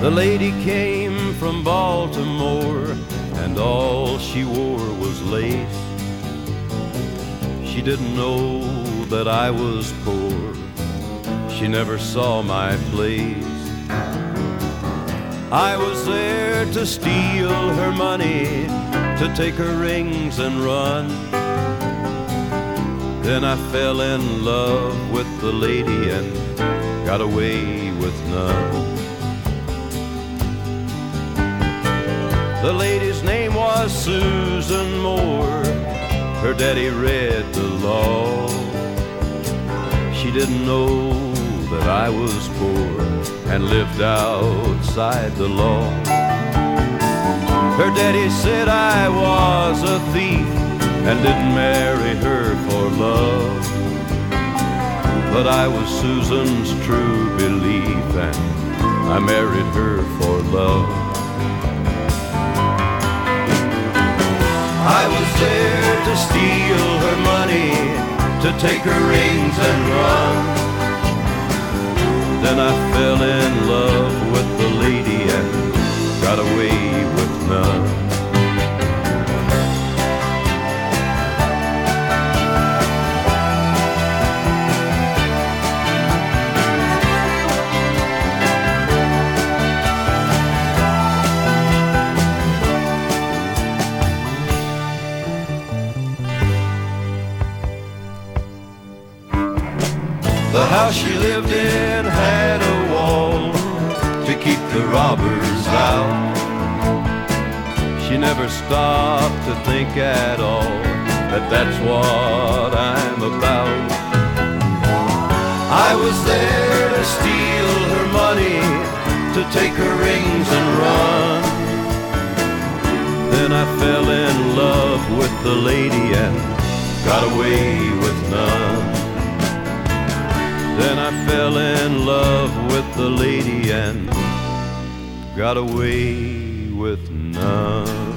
The lady came from Baltimore, and all she wore was lace. She didn't know that I was poor. She never saw my place. I was there to steal her money, to take her rings and run. Then I fell in love with the lady and got away with none. The lady's name was Susan Moore. Her daddy read the law. She didn't know that I was poor and lived outside the law. Her daddy said I was a thief and didn't marry her for love. But I was Susan's true belief, and I married her for love. I was there to steal her money, to take her rings and run. Then I fell in love with the lady and got away with none. The house she lived in had a wall to keep the robbers out. She never stopped to think at all that that's what I'm about. I was there to steal her money, to take her rings and run. Then I fell in love with the lady and got away with none. Then I fell in love with the lady and got away with none.